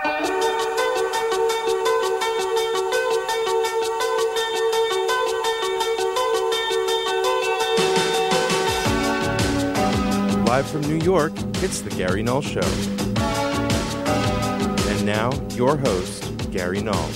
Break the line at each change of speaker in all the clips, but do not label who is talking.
Live from New York, it's The Gary Null Show. And now, your host, Gary Null.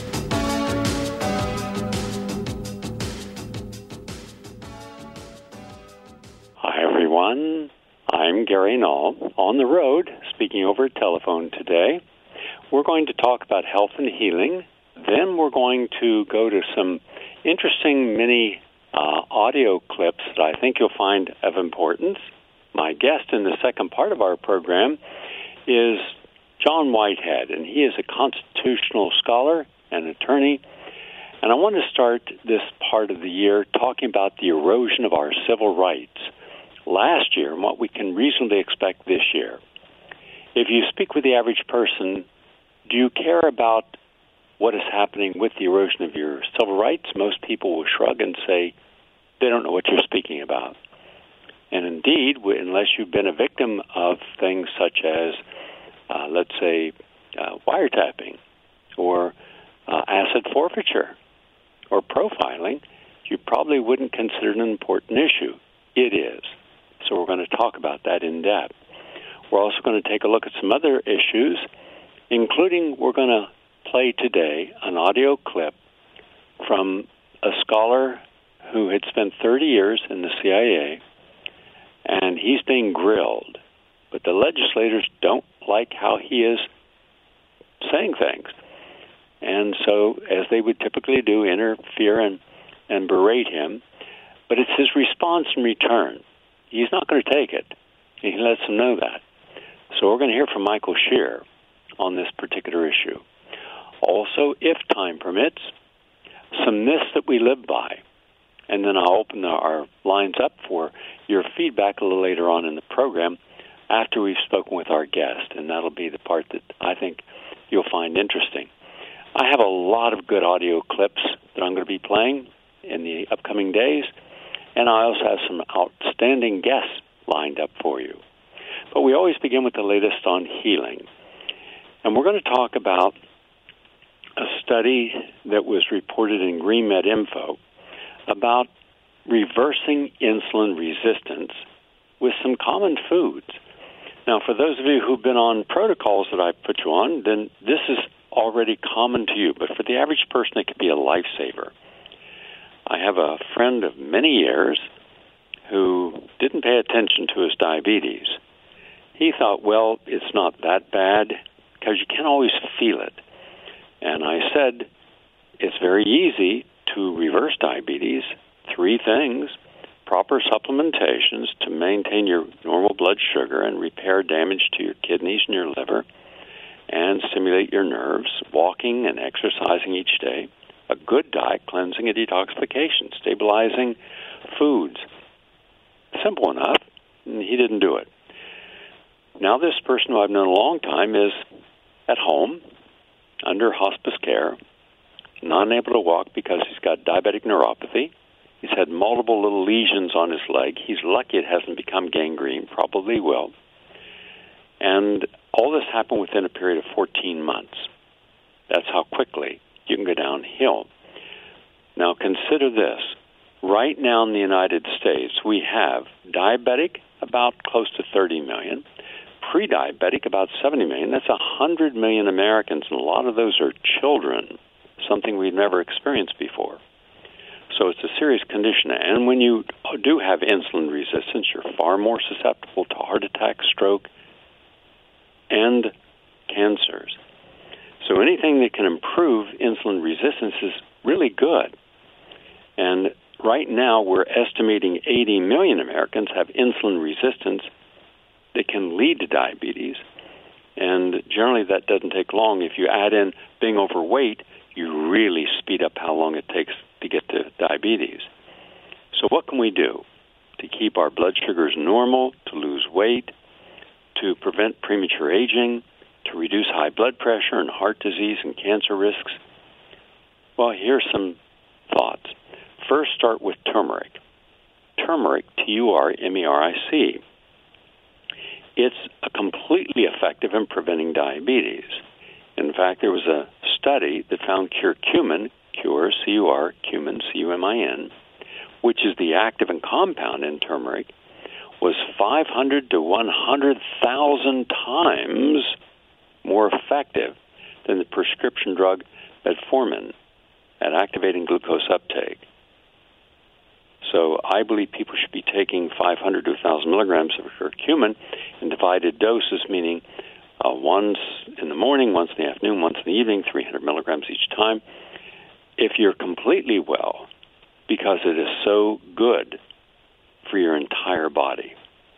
Hi, everyone. I'm Gary Null, on the road, speaking over telephone today. We're going to talk about health and healing. Then we're going to go to some interesting mini audio clips that I think you'll find of importance. My guest in the second part of our program is John Whitehead, and he is a constitutional scholar and attorney. And I want to start this part of the year talking about the erosion of our civil rights last year and what we can reasonably expect this year. If you speak with the average person, do you care about what is happening with the erosion of your civil rights? Most people will shrug and say they don't know what you're speaking about. And indeed, unless you've been a victim of things such as, let's say, wiretapping or asset forfeiture or profiling, you probably wouldn't consider it an important issue. It is. So we're going to talk about that in depth. We're also going to take a look at some other issues, including we're going to play today an audio clip from a scholar who had spent 30 years in the CIA, and he's being grilled, but the legislators don't like how he is saying things. And so, as they would typically do, interfere and berate him. But it's his response in return. He's not going to take it. He lets them know that. So we're going to hear from Michael Shear on this particular issue. Also, if time permits, some myths that we live by. And then I'll open our lines up for your feedback a little later on in the program after we've spoken with our guest, and that'll be the part that I think you'll find interesting. I have a lot of good audio clips that I'm going to be playing in the upcoming days, and I also have some outstanding guests lined up for you. But we always begin with the latest on healing. And we're going to talk about a study that was reported in GreenMed Info about reversing insulin resistance with some common foods. Now, for those of you who've been on protocols that I put you on, then this is already common to you. But for the average person, it could be a lifesaver. I have a friend of many years who didn't pay attention to his diabetes. He thought, well, it's not that bad because you can't always feel it. And I said, it's very easy to reverse diabetes. 3 things: proper supplementations to maintain your normal blood sugar and repair damage to your kidneys and your liver and stimulate your nerves, walking and exercising each day, a good diet, cleansing and detoxification, stabilizing foods. Simple enough, and he didn't do it. Now this person who I've known a long time is at home, under hospice care, not able to walk because he's got diabetic neuropathy. He's had multiple little lesions on his leg. He's lucky it hasn't become gangrene, probably will. And all this happened within a period of 14 months. That's how quickly you can go downhill. Now consider this. Right now in the United States, we have diabetic, about close to 30 million, pre-diabetic, about 70 million. That's 100 million Americans, and a lot of those are children, something we've never experienced before. So it's a serious condition. And when you do have insulin resistance, you're far more susceptible to heart attack, stroke, and cancers. So anything that can improve insulin resistance is really good. And right now we're estimating 80 million Americans have insulin resistance that can lead to diabetes. And generally that doesn't take long. If you add in being overweight, you really speed up how long it takes to get to diabetes. So what can we do to keep our blood sugars normal, to lose weight, to prevent premature aging, to reduce high blood pressure and heart disease and cancer risks? Well, here's some thoughts. First, start with turmeric. Turmeric, Turmeric. It's completely effective in preventing diabetes. In fact, there was a study that found curcumin, C-U-R, cumin, C-U-M-I-N, which is the active and compound in turmeric, was 500 to 100,000 times more effective than the prescription drug metformin at activating glucose uptake. So I believe people should be taking 500 to 1,000 milligrams of curcumin in divided doses, meaning once in the morning, once in the afternoon, once in the evening, 300 milligrams each time, if you're completely well, because it is so good for your entire body.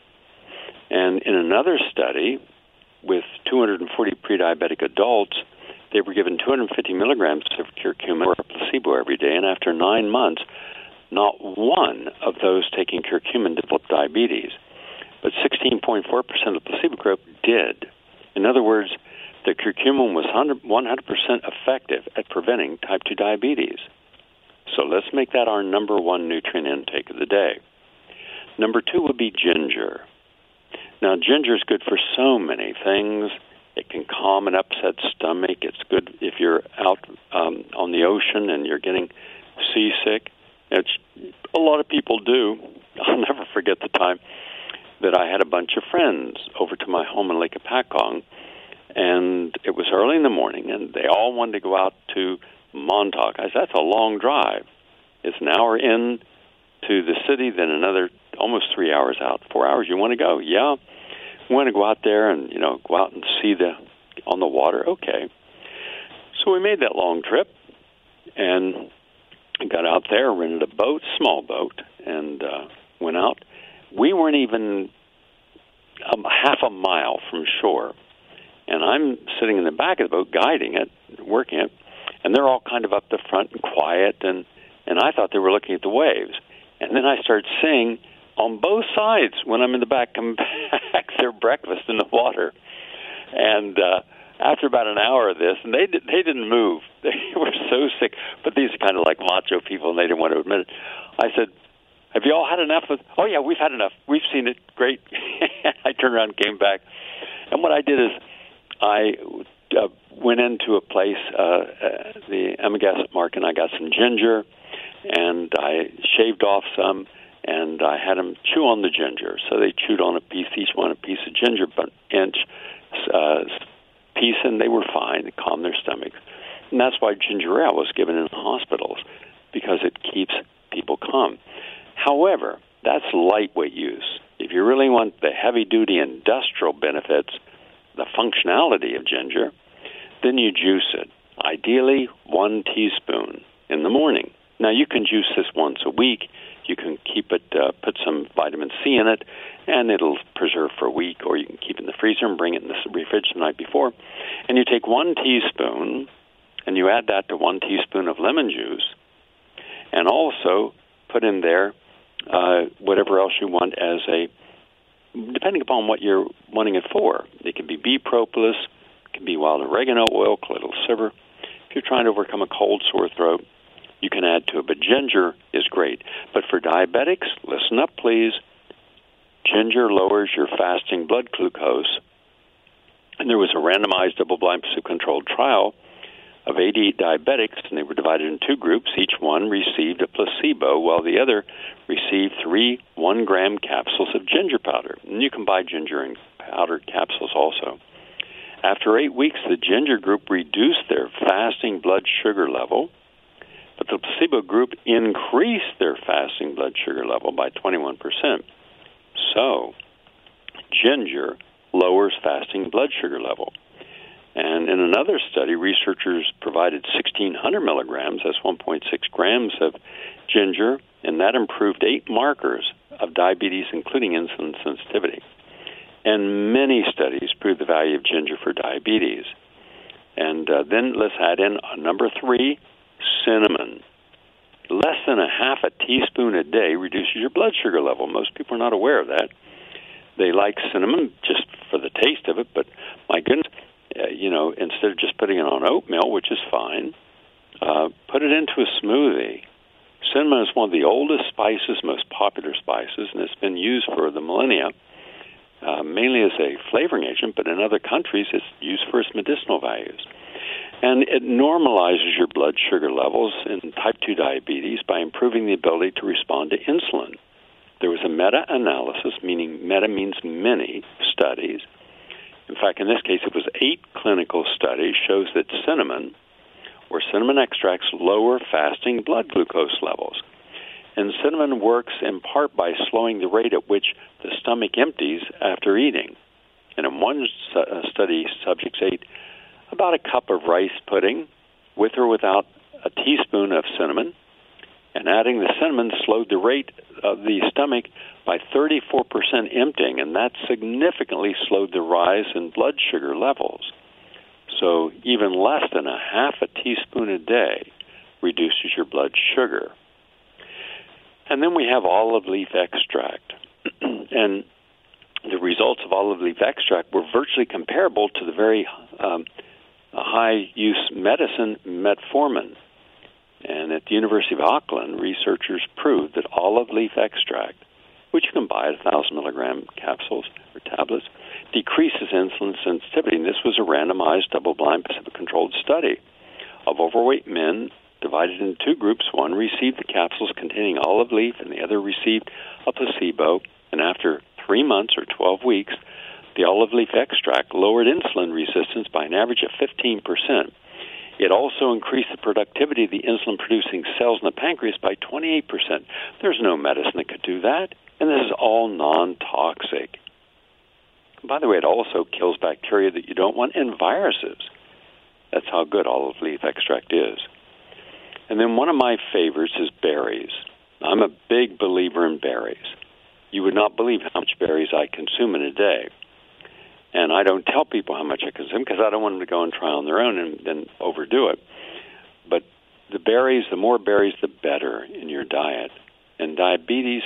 And in another study with 240 pre-diabetic adults, they were given 250 milligrams of curcumin or a placebo every day, and after 9 months, not one of those taking curcumin developed diabetes, but 16.4% of the placebo group did. In other words, the curcumin was 100% effective at preventing type 2 diabetes. So let's make that our number one nutrient intake of the day. Number two would be ginger. Now, ginger is good for so many things. It can calm an upset stomach. It's good if you're out on the ocean and you're getting seasick. It's a lot of people do. I'll never forget the time that I had a bunch of friends over to my home in Lake Apacong, and it was early in the morning, and they all wanted to go out to Montauk. I said, that's a long drive. It's an hour in to the city, then another almost 3 hours out. 4 hours, you want to go? Yeah. We want to go out there and, go out and see on the water. Okay. So we made that long trip and got out there, rented a boat, small boat, and went out. We weren't even half a mile from shore, and I'm sitting in the back of the boat guiding it, working it, and they're all kind of up the front and quiet, and I thought they were looking at the waves. And then I started seeing on both sides when I'm in the back, come back their breakfast in the water. And after about an hour of this, and they didn't move. They were so sick. But these are kind of like macho people, and they didn't want to admit it. I said, have you all had enough? Oh, yeah, we've had enough. We've seen it. Great. I turned around and came back. And what I did is I went into a place, the Amagassett Market, and I got some ginger, and I shaved off some, and I had them chew on the ginger. So they chewed on a piece, each one a piece of ginger, but inch piece, and they were fine. It calmed their stomachs. And that's why ginger ale was given in hospitals, because it keeps people calm. However, that's lightweight use. If you really want the heavy-duty industrial benefits, the functionality of ginger, then you juice it. Ideally, 1 teaspoon in the morning. Now, you can juice this once a week. You can keep it, put some vitamin C in it, and it'll preserve for a week, or you can keep it in the freezer and bring it in the fridge the night before. And you take 1 teaspoon, and you add that to 1 teaspoon of lemon juice, and also put in there whatever else you want as depending upon what you're wanting it for. It can be bee propolis, it can be wild oregano oil, colloidal silver. If you're trying to overcome a cold, sore throat, you can add to it. But ginger is great. But for diabetics, listen up, please. Ginger lowers your fasting blood glucose. And there was a randomized, double-blind, placebo-controlled trial of 88 diabetics, and they were divided in 2 groups. Each one received a placebo, while the other received 3 1-gram capsules of ginger powder. And you can buy ginger in powdered capsules also. After 8 weeks, the ginger group reduced their fasting blood sugar level, but the placebo group increased their fasting blood sugar level by 21%. So, ginger lowers fasting blood sugar level. And in another study, researchers provided 1,600 milligrams, that's 1.6 grams of ginger, and that improved 8 markers of diabetes, including insulin sensitivity. And many studies prove the value of ginger for diabetes. And then let's add in number 3, cinnamon. Less than a half a teaspoon a day reduces your blood sugar level. Most people are not aware of that. They like cinnamon just for the taste of it, but my goodness, instead of just putting it on oatmeal, which is fine, put it into a smoothie. Cinnamon is one of the oldest spices, most popular spices, and it's been used for the millennia, mainly as a flavoring agent, but in other countries it's used for its medicinal values. And it normalizes your blood sugar levels in type 2 diabetes by improving the ability to respond to insulin. There was a meta-analysis, meaning meta means many studies. In fact, in this case, it was 8 clinical studies, shows that cinnamon or cinnamon extracts lower fasting blood glucose levels. And cinnamon works in part by slowing the rate at which the stomach empties after eating. And in one study, subjects ate about a cup of rice pudding with or without a teaspoon of cinnamon, and adding the cinnamon slowed the rate of the stomach by 34% emptying, and that significantly slowed the rise in blood sugar levels. So even less than a half a teaspoon a day reduces your blood sugar. And then we have olive leaf extract. And the results of olive leaf extract were virtually comparable to the very high-use medicine metformin. And at the University of Auckland, researchers proved that olive leaf extract, which you can buy at 1,000 milligram capsules or tablets, decreases insulin sensitivity. And this was a randomized, double-blind, placebo-controlled study of overweight men divided into 2 groups. One received the capsules containing olive leaf, and the other received a placebo. And after 3 months or 12 weeks, the olive leaf extract lowered insulin resistance by an average of 15%. It also increased the productivity of the insulin-producing cells in the pancreas by 28%. There's no medicine that could do that, and this is all non-toxic. By the way, it also kills bacteria that you don't want and viruses. That's how good olive leaf extract is. And then one of my favorites is berries. I'm a big believer in berries. You would not believe how much berries I consume in a day. And I don't tell people how much I consume because I don't want them to go and try on their own and then overdo it. But the berries, the more berries, the better in your diet. And diabetes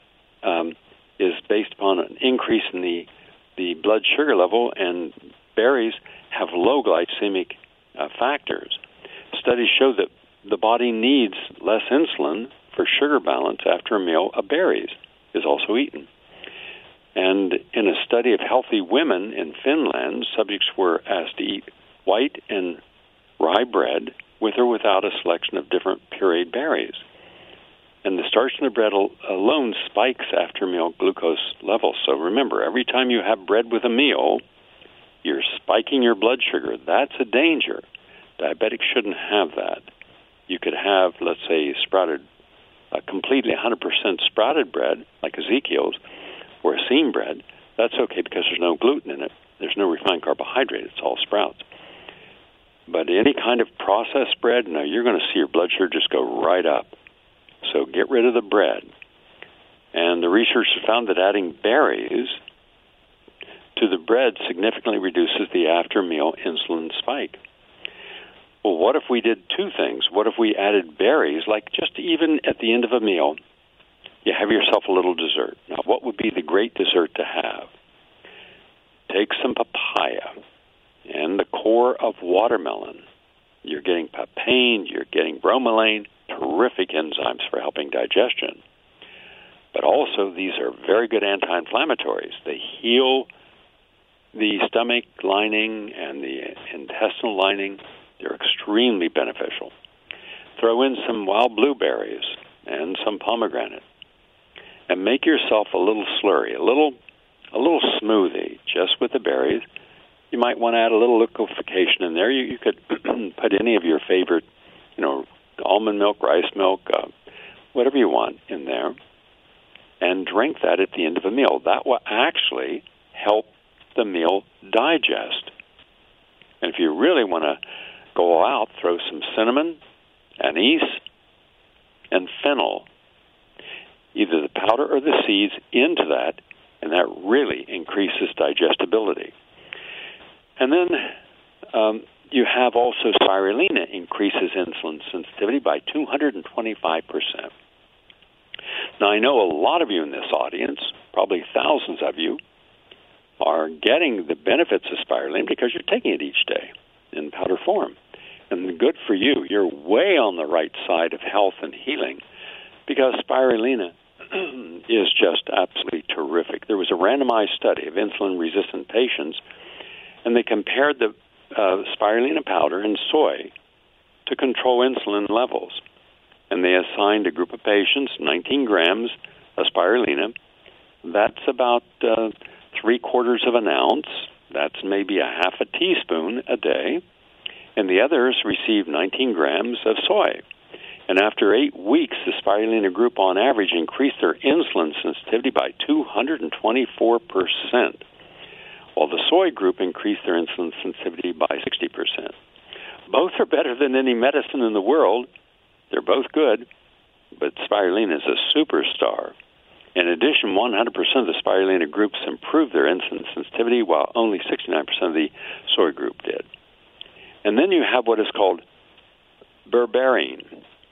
is based upon an increase in the blood sugar level, and berries have low glycemic factors. Studies show that the body needs less insulin for sugar balance after a meal of berries is also eaten. And in a study of healthy women in Finland, subjects were asked to eat white and rye bread with or without a selection of different pureed berries. And the starch in the bread alone spikes after meal glucose levels. So remember, every time you have bread with a meal, you're spiking your blood sugar. That's a danger. Diabetics shouldn't have that. You could have, let's say, completely 100% sprouted bread, like Ezekiel's, or a seam bread. That's okay because there's no gluten in it. There's no refined carbohydrate. It's all sprouts. But any kind of processed bread, no, you're going to see your blood sugar just go right up. So get rid of the bread. And the researchers found that adding berries to the bread significantly reduces the after-meal insulin spike. Well, what if we did 2 things? What if we added berries, like just even at the end of a meal, you have yourself a little dessert. Now, what would be the great dessert to have? Take some papaya and the core of watermelon. You're getting papain, you're getting bromelain, terrific enzymes for helping digestion. But also, these are very good anti-inflammatories. They heal the stomach lining and the intestinal lining. They're extremely beneficial. Throw in some wild blueberries and some pomegranate, and make yourself a little slurry, a little smoothie, just with the berries. You might want to add a little liquefaction in there. You could put any of your favorite, almond milk, rice milk, whatever you want in there, and drink that at the end of a meal. That will actually help the meal digest. And if you really want to go out, throw some cinnamon, anise, and fennel, either the powder or the seeds, into that, and that really increases digestibility. And then you have also spirulina increases insulin sensitivity by 225%. Now, I know a lot of you in this audience, probably thousands of you, are getting the benefits of spirulina because you're taking it each day in powder form. And good for you. You're way on the right side of health and healing because spirulina is just absolutely terrific. There was a randomized study of insulin-resistant patients, and they compared the spirulina powder and soy to control insulin levels. And they assigned a group of patients 19 grams of spirulina. That's about 3/4 of an ounce. That's maybe a half a teaspoon a day. And the others received 19 grams of soy. And after 8 weeks, the spirulina group on average increased their insulin sensitivity by 224%, while the soy group increased their insulin sensitivity by 60%. Both are better than any medicine in the world. They're both good, but spirulina is a superstar. In addition, 100% of the spirulina groups improved their insulin sensitivity, while only 69% of the soy group did. And then you have what is called berberine,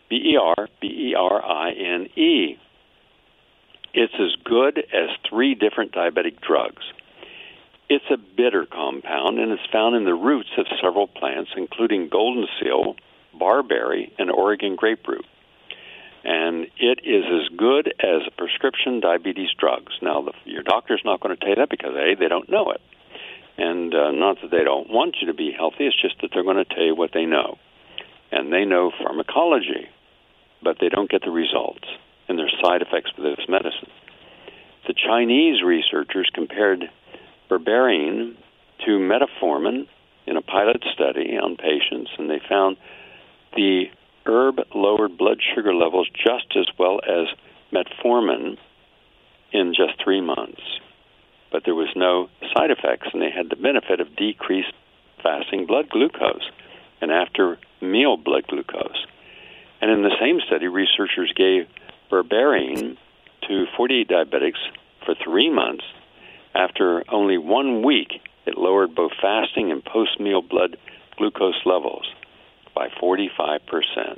berberine. It's as good as 3 different diabetic drugs. It's a bitter compound, and it's found in the roots of several plants, including golden seal, barberry, and Oregon grapefruit. And it is as good as prescription diabetes drugs. Now, your doctor's not going to tell you that because, A, they don't know it. And not that they don't want you to be healthy, it's just that they're going to tell you what they know. And they know pharmacology, but they don't get the results. And there's side effects with this medicine. The Chinese researchers compared berberine to metformin in a pilot study on patients, and they found the herb lowered blood sugar levels just as well as metformin in just 3 months. But there was no side effects, and they had the benefit of decreased fasting blood glucose and after meal blood glucose. And in the same study, researchers gave berberine to 48 diabetics for 3 months. After only 1 week, it lowered both fasting and post-meal blood glucose levels by 45%.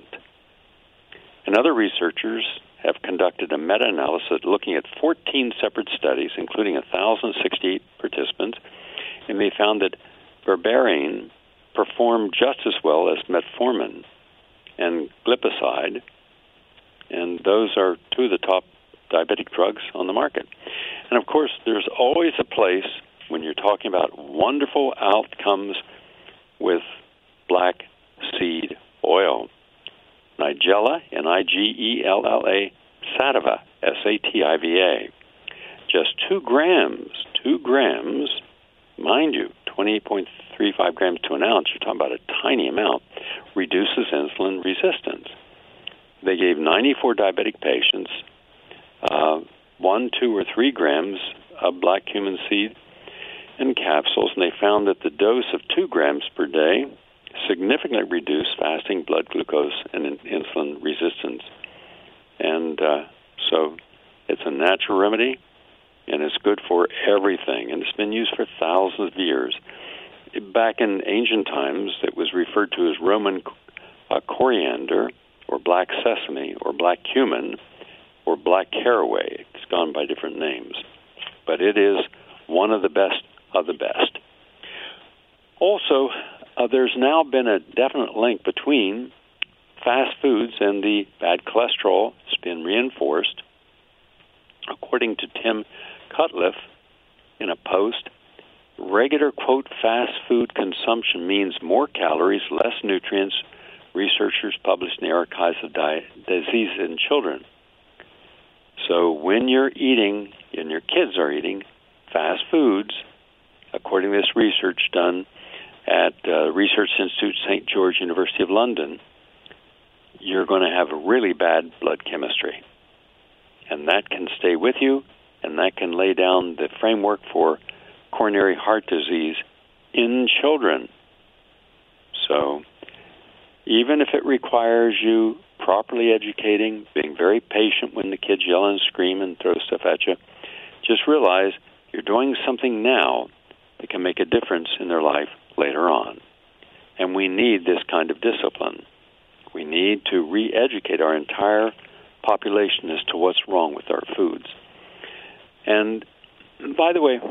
And other researchers have conducted a meta-analysis looking at 14 separate studies, including 1,068 participants, and they found that berberine performed just as well as metformin and glipizide, and those are 2 of the top diabetic drugs on the market. And of course, there's always a place when you're talking about wonderful outcomes with black seed oil. Nigella, Nigella, sativa, Sativa. Just 2 grams, mind you, 28.35 grams to an ounce, you're talking about a tiny amount, reduces insulin resistance. They gave 94 diabetic patients 1, 2, or 3 grams of black cumin seed in capsules, and they found that the dose of 2 grams per day significantly reduced fasting blood glucose and insulin resistance. And so it's a natural remedy, and it's good for everything, and it's been used for thousands of years. Back in ancient times, it was referred to as Roman coriander, or black sesame, or black cumin, or black caraway. It's gone by different names. But it is one of the best of the best. Also, there's now been a definite link between fast foods and the bad cholesterol. It's been reinforced. According to Tim Cutliff in a post, regular, quote, fast food consumption means more calories, less nutrients, researchers published in the Archives of Disease in Children. So when you're eating, and your kids are eating, fast foods, according to this research done at Research Institute, St. George, University of London, you're going to have a really bad blood chemistry. And that can stay with you, and that can lay down the framework for coronary heart disease in children. So even if it requires you properly educating, being very patient when the kids yell and scream and throw stuff at you, just realize you're doing something now that can make a difference in their life later on. And we need this kind of discipline. We need to re-educate our entire population as to what's wrong with our foods. And by the way,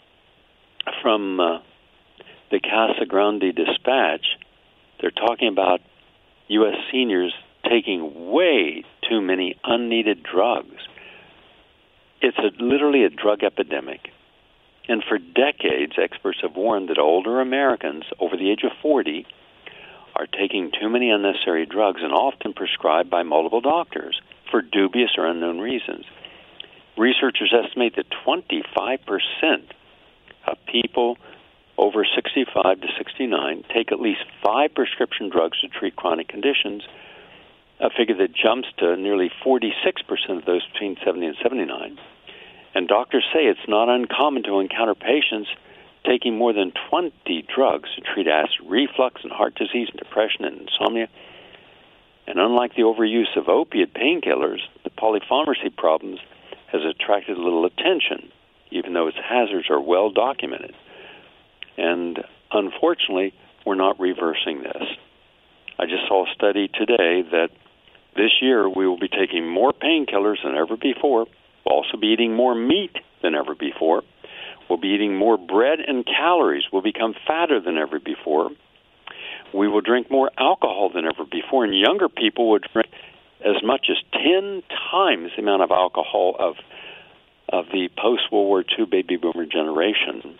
from the Casa Grande Dispatch, they're talking about U.S. seniors taking way too many unneeded drugs. It's literally a drug epidemic. And for decades, experts have warned that older Americans over the age of 40 are taking too many unnecessary drugs and often prescribed by multiple doctors for dubious or unknown reasons. Researchers estimate that 25% of people over 65 to 69 take at least 5 prescription drugs to treat chronic conditions, a figure that jumps to nearly 46% of those between 70 and 79. And doctors say it's not uncommon to encounter patients taking more than 20 drugs to treat acid reflux and heart disease and depression and insomnia. And unlike the overuse of opiate painkillers, the polypharmacy problems has attracted little attention, even though its hazards are well documented. And unfortunately, we're not reversing this. I just saw a study today that this year we will be taking more painkillers than ever before. We'll also be eating more meat than ever before. We'll be eating more bread and calories. We'll become fatter than ever before. We will drink more alcohol than ever before, and younger people would drink as much as 10 times the amount of alcohol of the post-World War II baby boomer generation.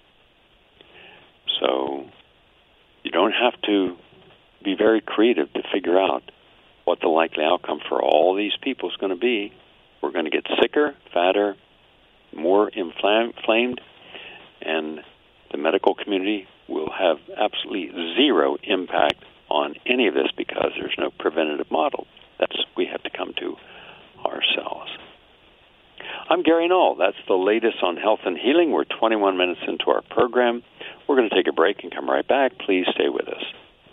So you don't have to be very creative to figure out what the likely outcome for all these people is going to be. We're going to get sicker, fatter, more inflamed, and the medical community will have absolutely zero impact on any of this because there's no preventative model. That's we have to come to ourselves. I'm Gary Null. That's the latest on health and healing. We're 21 minutes into our program. We're going to take a break and come right back. Please stay with us.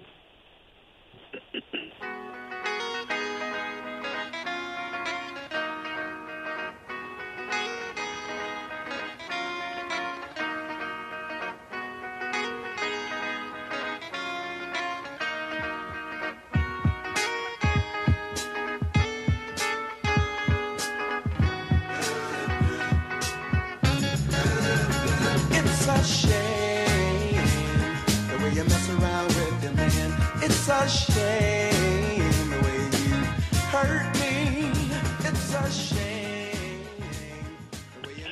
It's a shame the way you hurt me. It's a shame the way you...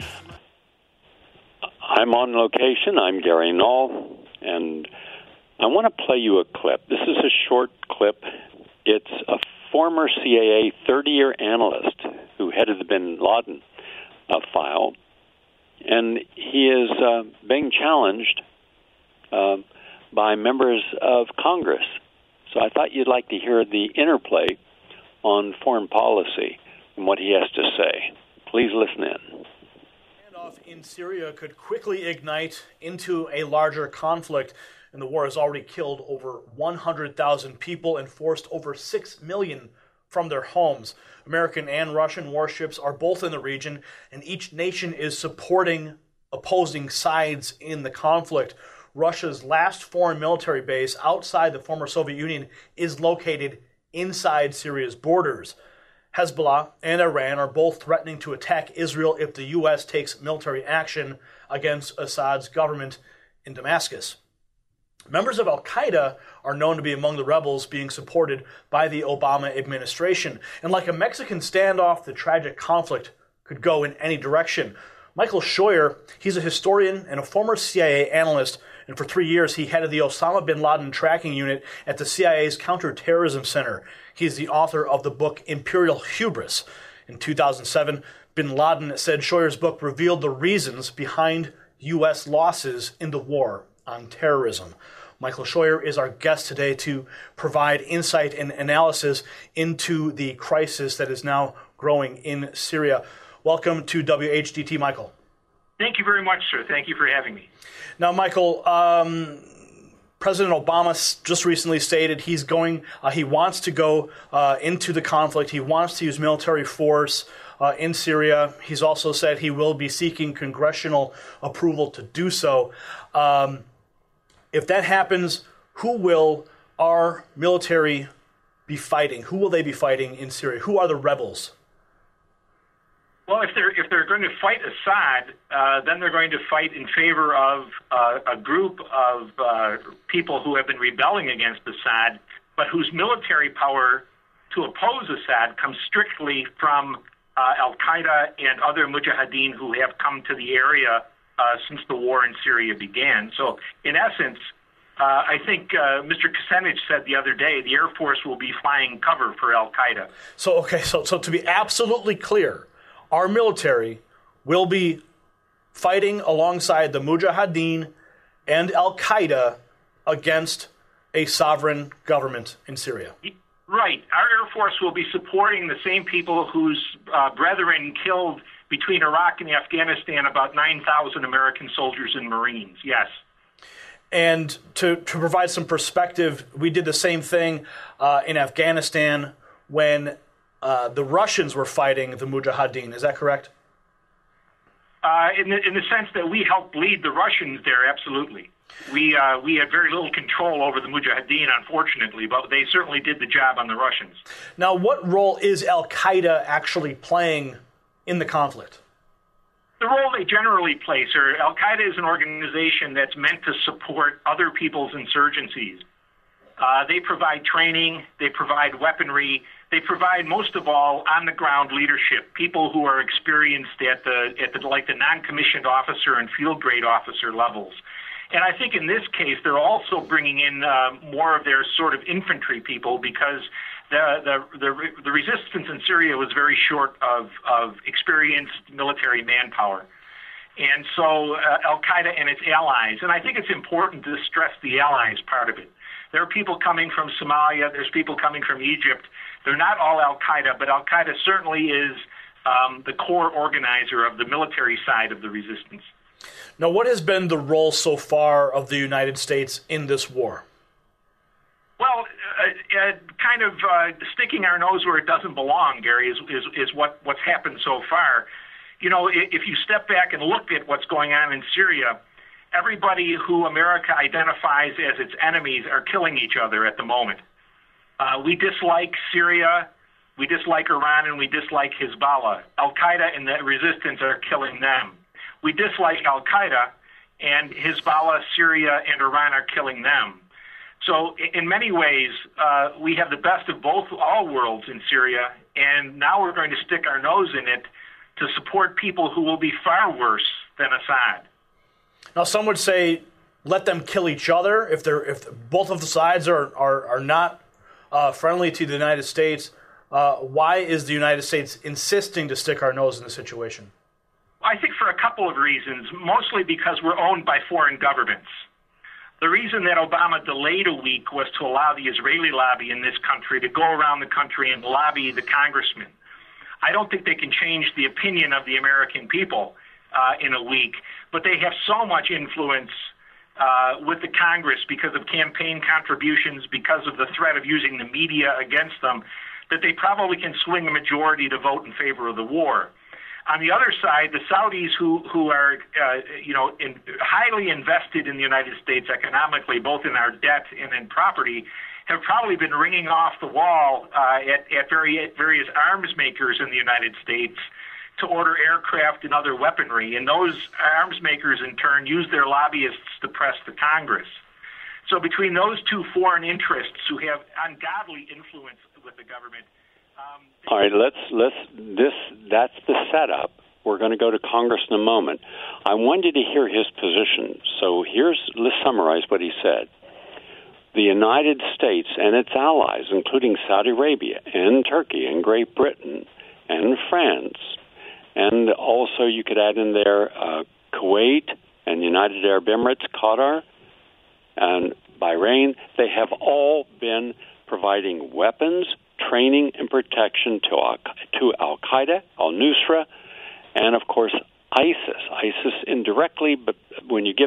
I'm on location. I'm Gary Null, and I want to play you a clip. This is a short clip. It's a former CIA 30-year analyst who headed the bin Laden file, and he is being challenged by members of Congress. So I thought you'd like to hear the interplay on foreign policy and what he has to say. Please listen in.
Standoff in Syria could quickly ignite into a larger conflict, and the war has already killed over 100,000 people and forced over 6 million from their homes. American and Russian warships are both in the region, and each nation is supporting opposing sides in the conflict. Russia's last foreign military base outside the former Soviet Union is located inside Syria's borders. Hezbollah and Iran are both threatening to attack Israel if the U.S. takes military action against Assad's government in Damascus. Members of al-Qaeda are known to be among the rebels being supported by the Obama administration. And like a Mexican standoff, the tragic conflict could go in any direction. Michael Scheuer, he's a historian and a former CIA analyst, and for 3 years he headed the Osama bin Laden tracking unit at the CIA's Counterterrorism Center. He's the author of the book Imperial Hubris. In 2007, bin Laden said Scheuer's book revealed the reasons behind U.S. losses in the war on terrorism. Michael Scheuer is our guest today to provide insight and analysis into the crisis that is now growing in Syria. Welcome to WHDT, Michael.
Thank you very much, sir. Thank you for having me.
Now, Michael, President Obama just recently stated he wants to go into the conflict. He wants to use military force in Syria. He's also said he will be seeking congressional approval to do so. If that happens, who will our military be fighting? Who will they be fighting in Syria? Who are the rebels?
Well, if they're going to fight Assad, then they're going to fight in favor of a group of people who have been rebelling against Assad, but whose military power to oppose Assad comes strictly from al-Qaeda and other mujahideen who have come to the area since the war in Syria began. So, in essence, I think Mr. Kucinich said the other day the Air Force will be flying cover for al-Qaeda.
So to be absolutely clear, our military will be fighting alongside the Mujahideen and al-Qaeda against a sovereign government in Syria.
Right. Our Air Force will be supporting the same people whose brethren killed between Iraq and Afghanistan about 9,000 American soldiers and Marines, yes.
And to provide some perspective, we did the same thing in Afghanistan when the Russians were fighting the Mujahideen. Is that correct?
In the sense that we helped lead the Russians there, absolutely. We had very little control over the Mujahideen, unfortunately, but they certainly did the job on the Russians.
Now, what role is al-Qaeda actually playing in the conflict?
The role they generally play, sir, al-Qaeda is an organization that's meant to support other people's insurgencies. They provide training, they provide weaponry, they provide most of all on-the-ground leadership, people who are experienced at the non-commissioned officer and field grade officer levels. And I think in this case, they're also bringing in more of their sort of infantry people because the resistance in Syria was very short of experienced military manpower. And so al-Qaeda and its allies, and I think it's important to stress the allies part of it. There are people coming from Somalia, there's people coming from Egypt. They're not all al-Qaeda, but al-Qaeda certainly is the core organizer of the military side of the resistance.
Now, what has been the role so far of the United States in this war?
Well, kind of sticking our nose where it doesn't belong, Gary, is what's happened so far. You know, if you step back and look at what's going on in Syria, everybody who America identifies as its enemies are killing each other at the moment. We dislike Syria, we dislike Iran, and we dislike Hezbollah. Al-Qaeda and the resistance are killing them. We dislike Al-Qaeda, and Hezbollah, Syria, and Iran are killing them. So in many ways, we have the best of all worlds in Syria, and now we're going to stick our nose in it to support people who will be far worse than Assad.
Now, some would say, let them kill each other if both of the sides are not friendly to the United States. Why is the United States insisting to stick our nose in the situation?
I think for a couple of reasons, mostly because we're owned by foreign governments. The reason that Obama delayed a week was to allow the Israeli lobby in this country to go around the country and lobby the congressmen. I don't think they can change the opinion of the American people in a week, but they have so much influence with the Congress because of campaign contributions, because of the threat of using the media against them, that they probably can swing a majority to vote in favor of the war. On the other side, the Saudis, who are highly invested in the United States economically, both in our debt and in property, have probably been ringing off the wall at various arms makers in the United States to order aircraft and other weaponry. And those arms makers, in turn, use their lobbyists to press the Congress. So between those two foreign interests who have ungodly influence with the government.
All right, that's the setup. We're going to go to Congress in a moment. I wanted to hear his position. So let's summarize what he said. The United States and its allies, including Saudi Arabia and Turkey and Great Britain and France, and also you could add in there Kuwait and United Arab Emirates, Qatar, and Bahrain, they have all been providing weapons, training, and protection to Al-Qaeda, Al-Nusra, and, of course, ISIS indirectly, but when you give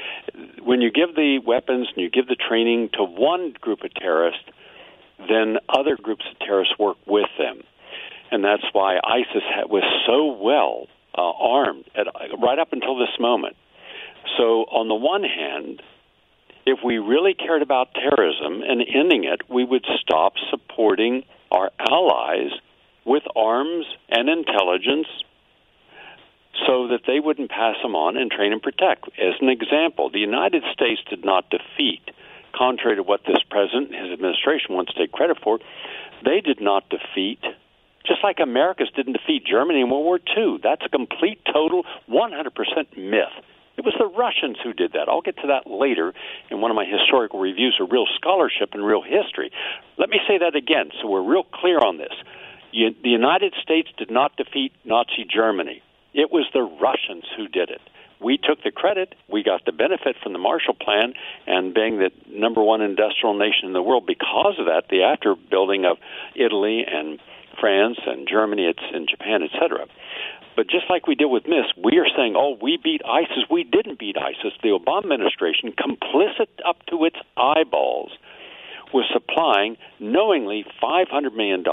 the weapons and you give the training to one group of terrorists, then other groups of terrorists work with them. And that's why ISIS was so well armed right up until this moment. So on the one hand, if we really cared about terrorism and ending it, we would stop supporting our allies with arms and intelligence so that they wouldn't pass them on and train and protect. As an example, the United States did not defeat, contrary to what this president and his administration wants to take credit for, they did not defeat, just like Americans didn't defeat Germany in World War II. That's a complete, total, 100% myth. It was the Russians who did that. I'll get to that later in one of my historical reviews of real scholarship and real history. Let me say that again so we're real clear on this. The United States did not defeat Nazi Germany. It was the Russians who did it. We took the credit. We got the benefit from the Marshall Plan and being the number one industrial nation in the world because of that, the after building of Italy and France and Germany and Japan, etc. But just like we did with MIST, we are saying, oh, we beat ISIS. We didn't beat ISIS. The Obama administration, complicit up to its eyeballs, was supplying knowingly $500 million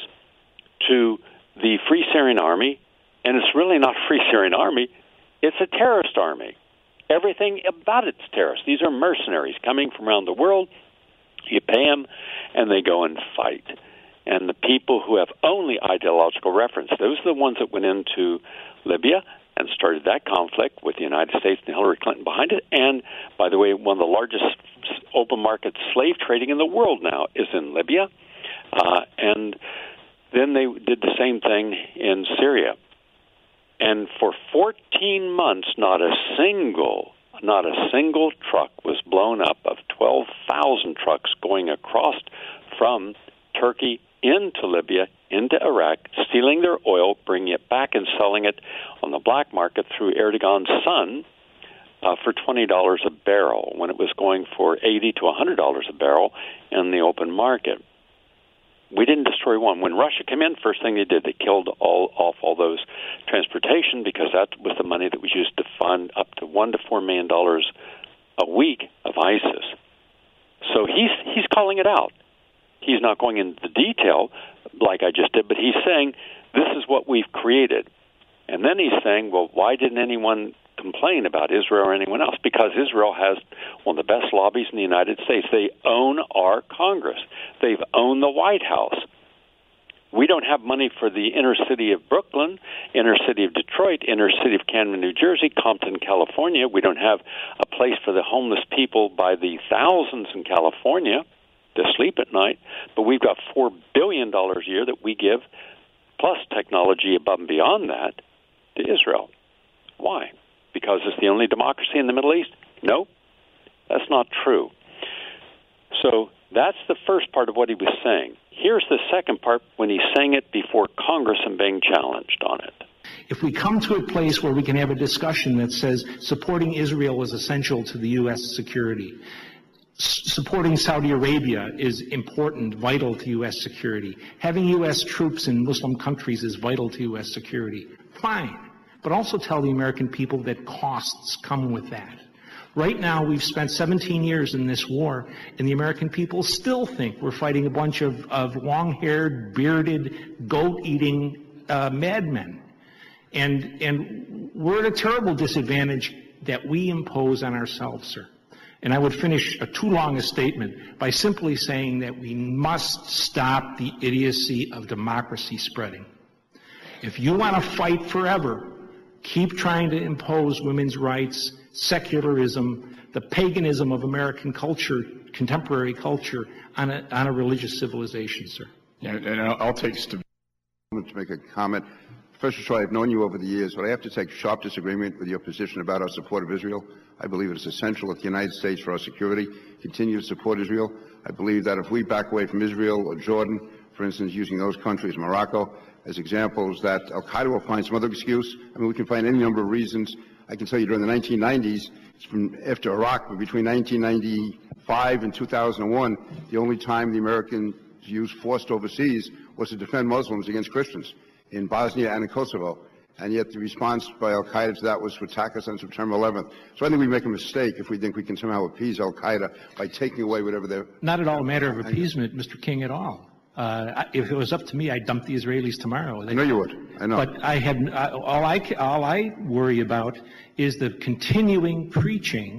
to the Free Syrian Army, and it's really not a Free Syrian Army. It's a terrorist army. Everything about it's terrorist. These are mercenaries coming from around the world. You pay them, and they go and fight. And the people who have only ideological reference, those are the ones that went into Libya and started that conflict with the United States and Hillary Clinton behind it. And, by the way, one of the largest open market slave trading in the world now is in Libya. And then they did the same thing in Syria. And for 14 months, not a single truck was blown up of 12,000 trucks going across from Turkey into Libya, into Iraq, stealing their oil, bringing it back and selling it on the black market through Erdogan's son for $20 a barrel when it was going for $80 to $100 a barrel in the open market. We didn't destroy one. When Russia came in, first thing they did, they killed off all those transportation because that was the money that was used to fund up to $1 to $4 million a week of ISIS. So he's calling it out. He's not going into the detail like I just did, but he's saying this is what we've created. And then he's saying, well, why didn't anyone complain about Israel or anyone else? Because Israel has one of the best lobbies in the United States. They own our Congress. They've owned the White House. We don't have money for the inner city of Brooklyn, inner city of Detroit, inner city of Camden, New Jersey, Compton, California. We don't have a place for the homeless people by the thousands in California to sleep at night. But we've got $4 billion a year that we give, plus technology above and beyond that, to Israel. Why? Because it's the only democracy in the Middle East? No, that's not true. So that's the first part of what he was saying. Here's the second part when he's saying it before Congress and being challenged on it.
If we come to a place where we can have a discussion that says supporting Israel is essential to the U.S. security, supporting Saudi Arabia is important, vital to U.S. security, having U.S. troops in Muslim countries is vital to U.S. security, fine. But also tell the American people that costs come with that. Right now, we've spent 17 years in this war, and the American people still think we're fighting a bunch of long-haired, bearded, goat-eating madmen. And we're at a terrible disadvantage that we impose on ourselves, sir. And I would finish too long a statement by simply saying that we must stop the idiocy of democracy spreading. If you want to fight forever, keep trying to impose women's rights, secularism, the paganism of American culture, contemporary culture, on a religious civilization, sir.
Yeah, and I'll take just a moment to make a comment. Professor Shaw, I've known you over the years, but I have to take sharp disagreement with your position about our support of Israel. I believe it is essential that the United States, for our security, continue to support Israel. I believe that if we back away from Israel or Jordan, for instance, using those countries, Morocco, as examples, that Al-Qaeda will find some other excuse. I mean, we can find any number of reasons. I can tell you during the 1990s, from after Iraq, but between 1995 and 2001, the only time the Americans used force overseas was to defend Muslims against Christians in Bosnia and in Kosovo. And yet the response by Al-Qaeda to that was to attack us on September 11th. So I think we make a mistake if we think we can somehow appease Al-Qaeda by taking away whatever they're...
Not at all a matter of appeasement, Mr. King, at all. If it was up to me, I'd dump the Israelis tomorrow.
I know you would. I know.
But all I worry about is the continuing preaching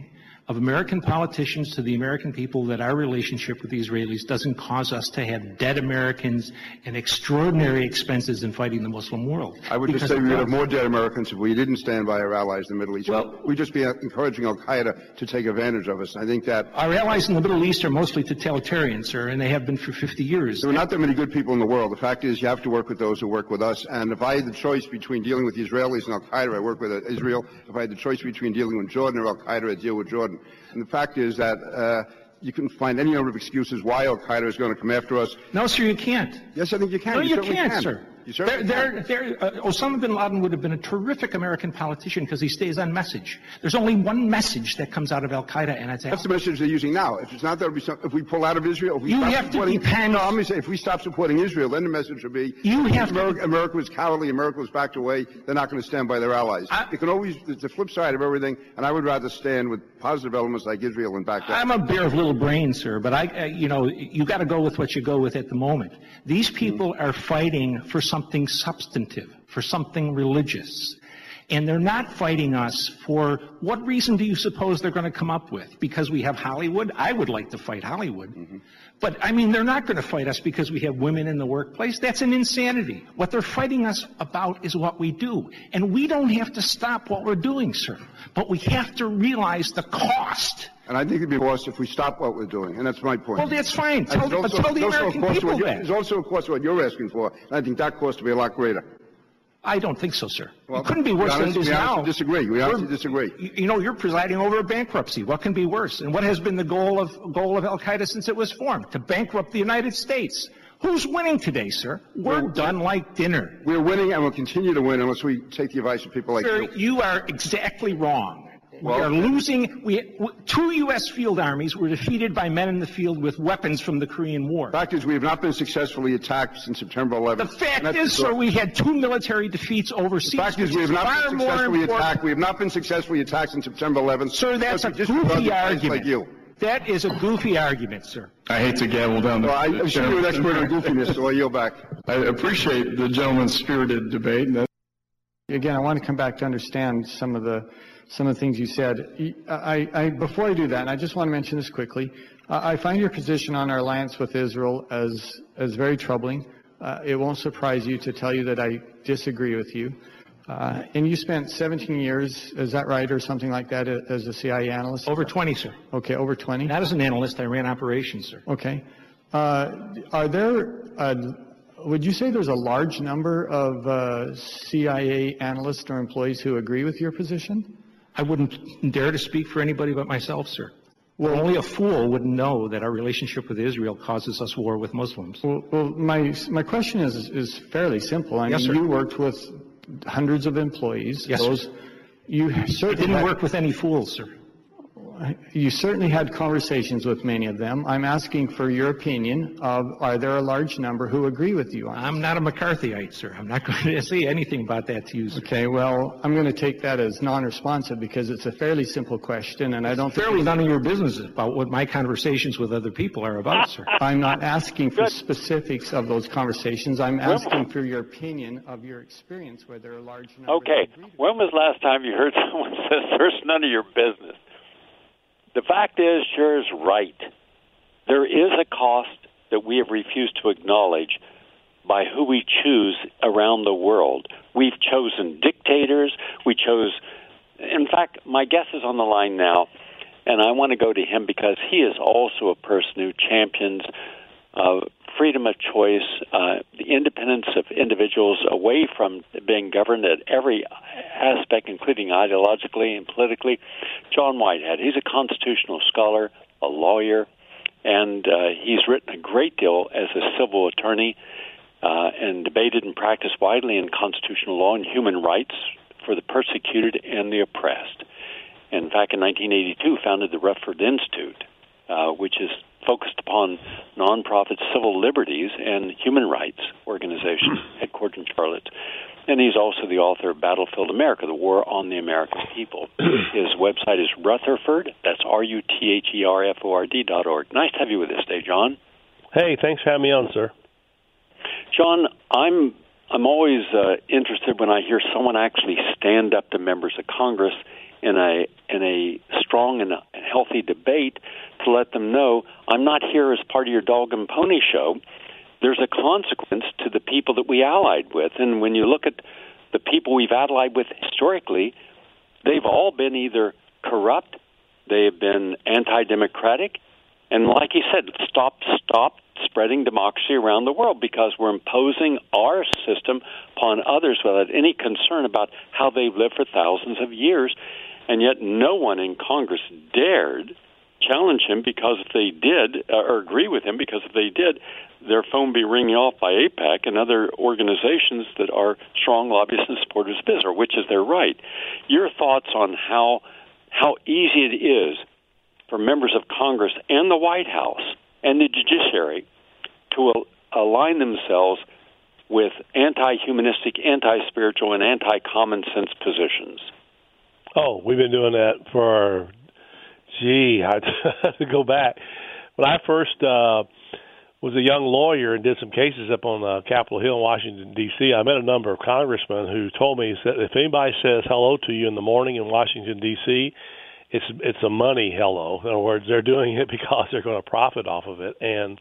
of American politicians to the American people that our relationship with the Israelis doesn't cause us to have dead Americans and extraordinary expenses in fighting the Muslim world.
I would just say we would have more dead Americans if we didn't stand by our allies in the Middle East.
Well,
we'd just be encouraging al-Qaeda to take advantage of us. I think that
our allies in the Middle East are mostly totalitarian, sir, and they have been for 50 years.
there are not that many good people in the world. The fact is you have to work with those who work with us. And if I had the choice between dealing with the Israelis and al-Qaeda, I work with Israel. If I had the choice between dealing with Jordan or al-Qaeda, I'd deal with Jordan. And the fact is that you can find any number of excuses why al-Qaeda is going to come after us.
No, sir, you can't.
Yes, I think you can.
No, you
certainly
can't, sir.
You certainly can.
Osama bin Laden would have been a terrific American politician because he stays on message. There's only one message that comes out of al-Qaeda, and
That's the message they're using now. If it's not, there'll be some. If we pull out of Israel, if we
you
stop
have
supporting,
to depend.
No, I'm going to say if we stop supporting Israel, then the message will be: America was cowardly. America was backed away. They're not going to stand by their allies. It can always. It's the flip side of everything, and I would rather stand with positive elements like Israel and back down.
I'm a bear of little brains, sir, but you got to go with what you go with at the moment. These people are fighting for something substantive, for something religious. And they're not fighting us for what reason do you suppose they're going to come up with? Because we have Hollywood? I would like to fight Hollywood. But, I mean, they're not going to fight us because we have women in the workplace. That's an insanity. What they're fighting us about is what we do. And we don't have to stop what we're doing, sir. But we have to realize the cost.
And I think it'd be worse if we stop what we're doing, and that's my point.
Well, that's fine. Tell the American people that.
There's also, of course, what you're asking for, and I think that cost will be a lot greater.
I don't think so, sir.
Well,
it couldn't be worse than it is now.
We honestly disagree.
You know, you're presiding over a bankruptcy. What can be worse? And what has been the goal of al-Qaeda since it was formed? To bankrupt the United States. Who's winning today, sir? We're done like dinner.
We're winning, and we'll continue to win unless we take the advice of people like you.
Sir, you are exactly wrong. We are losing. Two U.S. field armies were defeated by men in the field with weapons from the Korean War.
The fact is, we have not been successfully attacked since September 11th.
The fact is, sir, we had 2 military defeats overseas.
The fact is, we have not been successfully attacked. We have not been successfully attacked since September 11th.
Sir, that's a goofy argument. That is a goofy argument, sir.
I hate to gavel down the...
Well, I'm sure you're an expert on goofiness, so I'll yield back.
I appreciate the gentleman's spirited debate.
Again, I want to come back to understand some of the things you said. Before I do that, and I just want to mention this quickly, I find your position on our alliance with Israel as very troubling. It won't surprise you to tell you that I disagree with you. And you spent 17 years, is that right, or something like that, as a CIA analyst?
Over 20, sir.
Okay, over 20?
Not as an analyst. I ran operations, sir.
Okay. Are there... would you say there's a large number of CIA analysts or employees who agree with your position?
I wouldn't dare to speak for anybody but myself, sir. Well, only a fool would know that our relationship with Israel causes us war with Muslims.
Well, my question is fairly simple. I mean,
sir.
You worked with hundreds of employees.
Yes, sir.
You certainly
didn't work with any fools, sir.
You certainly had conversations with many of them. I'm asking for your opinion of, are there a large number who agree with you on this?
I'm not a McCarthyite, sir. I'm not going to say anything about that to you, sir.
Okay, well, I'm going to take that as non-responsive because it's a fairly simple question, and I don't think...
Fairly none of your business about what my conversations with other people are about, sir.
I'm not asking for specifics of those conversations. I'm asking for your opinion of your experience where there are a large number...
Okay, when was the last time you heard someone say there's none of your business? The fact is, Cher's right. There is a cost that we have refused to acknowledge by who we choose around the world. We've chosen dictators. We chose, in fact, my guest is on the line now, and I want to go to him because he is also a person who champions freedom of choice, the independence of individuals away from being governed at every aspect, including ideologically and politically. John Whitehead, he's a constitutional scholar, a lawyer, and he's written a great deal as a civil attorney and debated and practiced widely in constitutional law and human rights for the persecuted and the oppressed. In fact, in 1982, founded the Rutherford Institute, which is focused upon nonprofit civil liberties and human rights organization headquartered in Charlotte. And he's also the author of Battlefield America, The War on the American People. His website is Rutherford, that's RUTHERFORD.org. Nice to have you with us today, John.
Hey, thanks for having me on, sir.
John, I'm always interested when I hear someone actually stand up to members of Congress in a strong and healthy debate to let them know, I'm not here as part of your dog and pony show. There's a consequence to the people that we allied with. And when you look at the people we've allied with historically, they've all been either corrupt, they have been anti-democratic, and like he said, stop spreading democracy around the world, because we're imposing our system upon others without any concern about how they've lived for thousands of years. And yet no one in Congress dared challenge him, because if they did, or agree with him, because if they did, their phone would be ringing off by AIPAC and other organizations that are strong lobbyists and supporters of Israel, which is their right. Your thoughts on how easy it is for members of Congress and the White House and the judiciary to align themselves with anti-humanistic, anti-spiritual, and anti-common sense positions?
Oh, we've been doing that for, I have to go back. When I first was a young lawyer and did some cases up on Capitol Hill in Washington, D.C., I met a number of congressmen who told me that if anybody says hello to you in the morning in Washington, D.C., it's a money hello. In other words, they're doing it because they're going to profit off of it. And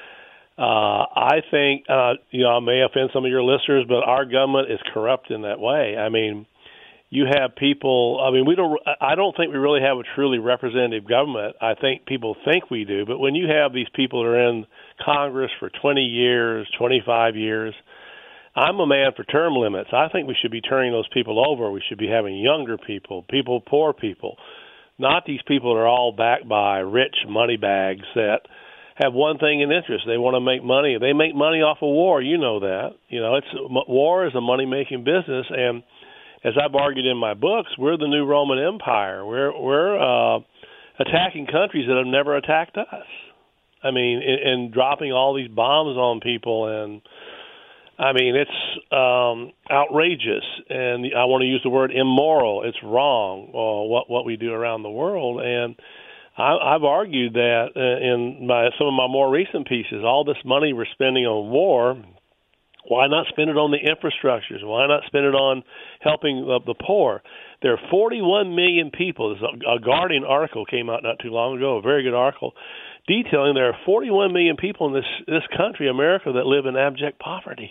I think, I may offend some of your listeners, but our government is corrupt in that way. I mean, you have people, I don't think we really have a truly representative government. I think people think we do, but when you have these people that are in Congress for 20 years, 25 years, I'm a man for term limits. I think we should be turning those people over. We should be having younger people, poor people, not these people that are all backed by rich money bags that have one thing in interest. They want to make money. They make money off of war. You know that. War is a money-making business, and as I've argued in my books, we're the new Roman Empire. We're attacking countries that have never attacked us. I mean, and dropping all these bombs on people, and I mean, it's outrageous. And I want to use the word immoral. It's wrong, what we do around the world. And I've argued that in some of my more recent pieces, all this money we're spending on war, why not spend it on the infrastructures? Why not spend it on helping the poor? There are 41 million people. A Guardian article came out not too long ago, a very good article, detailing there are 41 million people in this country, America, that live in abject poverty.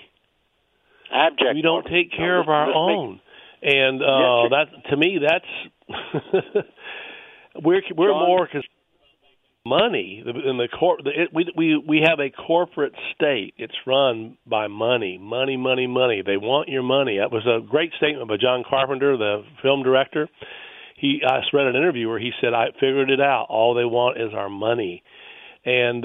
We don't take care of our own. And that, to me, that's we're more concerned money in the we have a corporate state. It's run by money. They want your money. That was a great statement by John Carpenter, the film director. I read an interview where he said, I figured it out. All they want is our money. And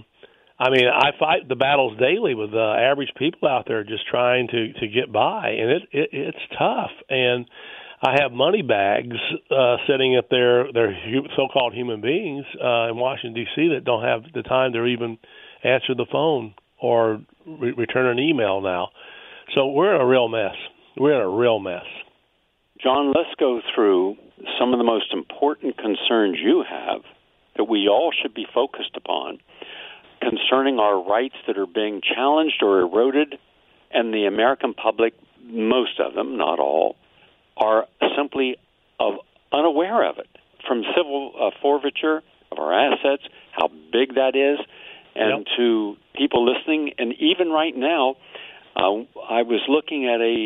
I fight the battles daily with average people out there just trying to get by, and it's tough. And I have money bags sitting at their so-called human beings in Washington, D.C. that don't have the time to even answer the phone or return an email now. So we're in a real mess.
John, let's go through some of the most important concerns you have that we all should be focused upon concerning our rights that are being challenged or eroded, and the American public, most of them, not all, are simply unaware of it, from civil forfeiture of our assets, how big that is, and to people listening. And even right now, I was looking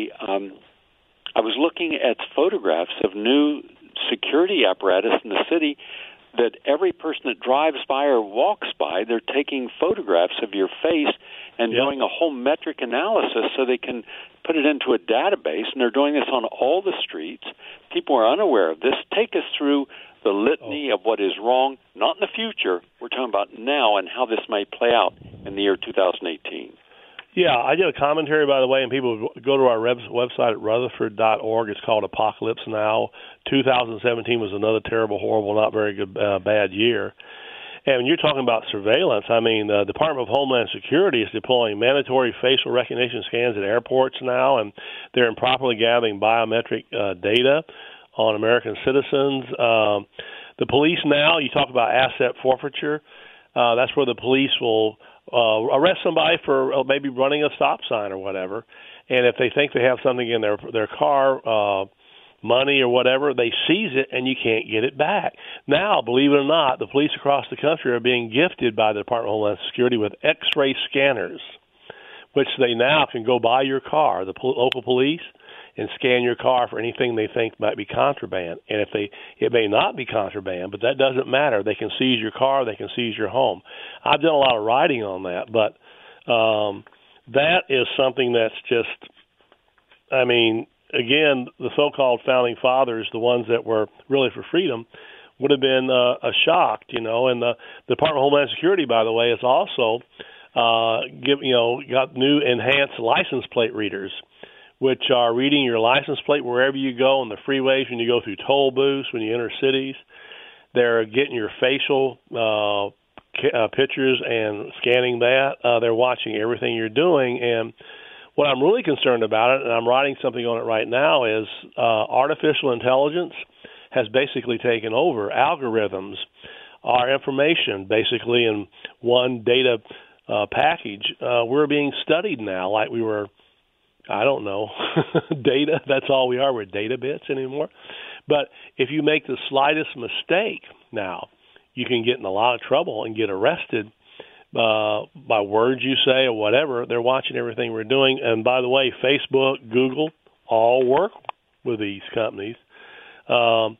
at photographs of new security apparatus in the city that every person that drives by or walks by, they're taking photographs of your face and doing a whole metric analysis so they can put it into a database, and they're doing this on all the streets. People are unaware of this. Take us through the litany of what is wrong, not in the future. We're talking about now and how this may play out in the year 2018.
Yeah, I did a commentary, by the way, and people go to our website at Rutherford.org. It's called Apocalypse Now. 2017 was another terrible, horrible, not very good, bad year. And when you're talking about surveillance, I mean, the Department of Homeland Security is deploying mandatory facial recognition scans at airports now, and they're improperly gathering biometric data on American citizens. The police now, you talk about asset forfeiture. That's where the police will arrest somebody for maybe running a stop sign or whatever. And if they think they have something in their car, money or whatever, they seize it and you can't get it back. Now, believe it or not, the police across the country are being gifted by the Department of Homeland Security with X-ray scanners, which they now can go by your car, the local police, and scan your car for anything they think might be contraband. And it may not be contraband, but that doesn't matter. They can seize your car, they can seize your home. I've done a lot of writing on that, but that is something that's just, I mean, again, the so-called founding fathers, the ones that were really for freedom, would have been shocked, And the Department of Homeland Security, by the way, has also got new enhanced license plate readers, which are reading your license plate wherever you go on the freeways, when you go through toll booths, when you enter cities. They're getting your facial pictures and scanning that. They're watching everything you're doing, and what I'm really concerned about it, and I'm writing something on it right now, is artificial intelligence has basically taken over. Algorithms are information basically in one data package. We're being studied now like we were, I don't know, data. That's all we are. We're data bits anymore. But if you make the slightest mistake now, you can get in a lot of trouble and get arrested by words you say or whatever. They're watching everything we're doing. And by the way, Facebook, Google, all work with these companies. Google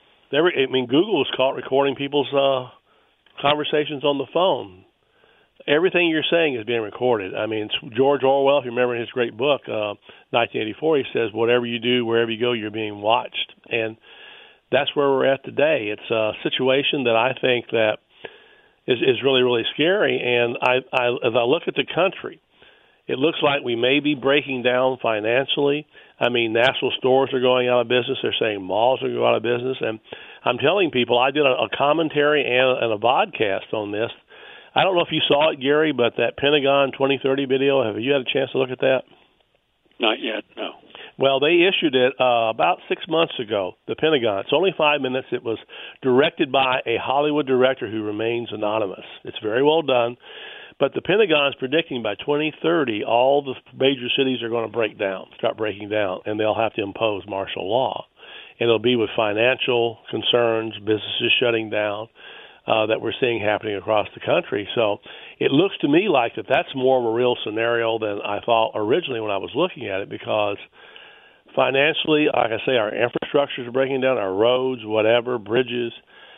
was caught recording people's conversations on the phone. Everything you're saying is being recorded. I mean, it's George Orwell, if you remember in his great book, 1984, he says, whatever you do, wherever you go, you're being watched. And that's where we're at today. It's a situation that I think that is really, really scary. And as I look at the country, it looks like we may be breaking down financially. I mean, national stores are going out of business. They're saying malls are going out of business. And I'm telling people, I did a commentary and a vodcast on this. I don't know if you saw it, Gary, but that Pentagon 2030 video, have you had a chance to look at that?
Not yet, no.
Well, they issued it about 6 months ago, the Pentagon. It's only 5 minutes. It was directed by a Hollywood director who remains anonymous. It's very well done. But the Pentagon is predicting by 2030, all the major cities are going to start breaking down, and they'll have to impose martial law. And it'll be with financial concerns, businesses shutting down, that we're seeing happening across the country. So it looks to me like that's more of a real scenario than I thought originally when I was looking at it, because financially, like I say, our infrastructure is breaking down, our roads, whatever, bridges,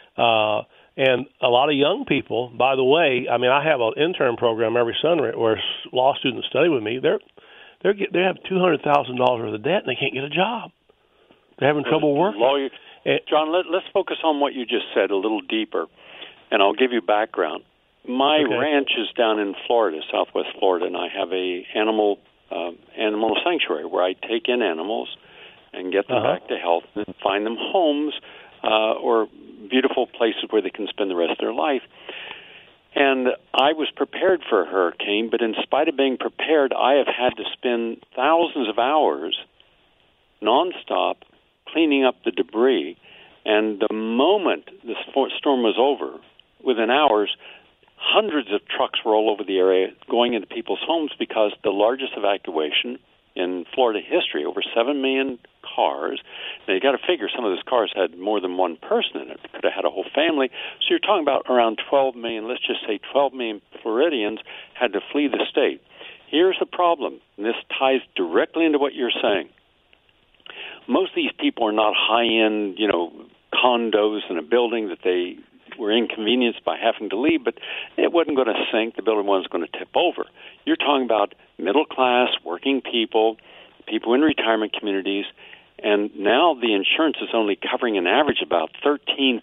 and a lot of young people, by the way, I mean, I have an intern program every summer where law students study with me. They have $200,000 worth of debt and they can't get a job. They're having trouble working.
John, let's focus on what you just said a little deeper, and I'll give you background. My ranch is down in Florida, southwest Florida, and I have a animal sanctuary where I take in animals and get them back to health and find them homes or beautiful places where they can spend the rest of their life. And I was prepared for a hurricane, but in spite of being prepared, I have had to spend thousands of hours nonstop cleaning up the debris. And the moment the storm was over, within hours, hundreds of trucks were all over the area going into people's homes, because the largest evacuation in Florida history, over 7 million cars. Now, you got to figure some of those cars had more than one person in it. They could have had a whole family. So you're talking about around 12 million, let's just say 12 million Floridians had to flee the state. Here's the problem, and this ties directly into what you're saying. Most of these people are not high-end, condos in a building that they were inconvenienced by having to leave, but it wasn't going to sink. The building wasn't going to tip over. You're talking about middle-class, working people, people in retirement communities, and now the insurance is only covering an average about 13%,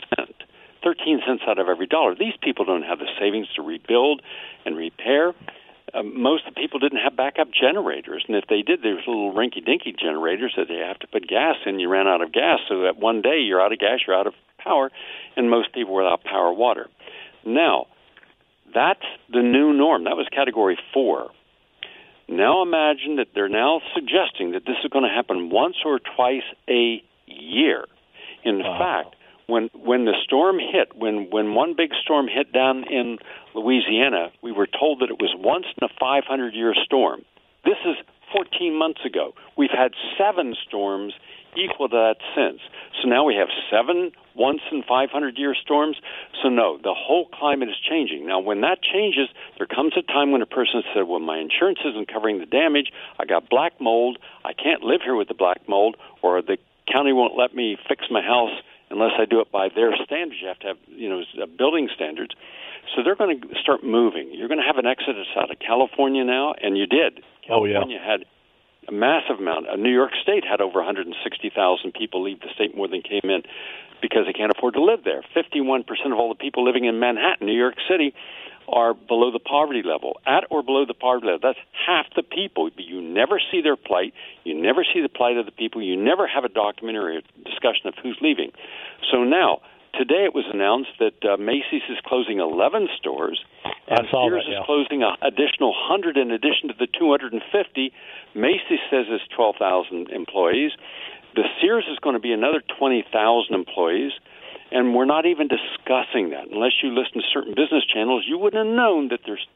13 cents out of every dollar. These people don't have the savings to rebuild and repair. Most of the people didn't have backup generators, and if they did, there was little rinky-dinky generators that they have to put gas in. You ran out of gas, so that one day you're out of gas, you're out of power, and most people were without power or water. Now, that's the new norm. That was Category 4. Now imagine that they're now suggesting that this is going to happen once or twice a year. In fact, when the storm hit, when one big storm hit down in Louisiana, we were told that it was once in a 500-year storm. This is 14 months ago. We've had 7 storms equal to that since. So now we have 7 once-in-500-year storms. So, no, the whole climate is changing. Now, when that changes, there comes a time when a person said, well, my insurance isn't covering the damage. I got black mold. I can't live here with the black mold, or the county won't let me fix my house unless I do it by their standards. You have to have, building standards. So they're going to start moving. You're going to have an exodus out of California now, and you did. California had a massive amount. New York State had over 160,000 people leave the state more than came in because they can't afford to live there. 51% of all the people living in Manhattan, New York City, are below the poverty level, at or below the poverty level. That's half the people. You never see their plight. You never see the plight of the people. You never have a documentary or discussion of who's leaving. So now, today it was announced that Macy's is closing 11 stores, and Sears is closing an additional 100 in addition to the 250. Macy's says it's 12,000 employees. The Sears is going to be another 20,000 employees, and we're not even discussing that. Unless you listen to certain business channels, you wouldn't have known that there's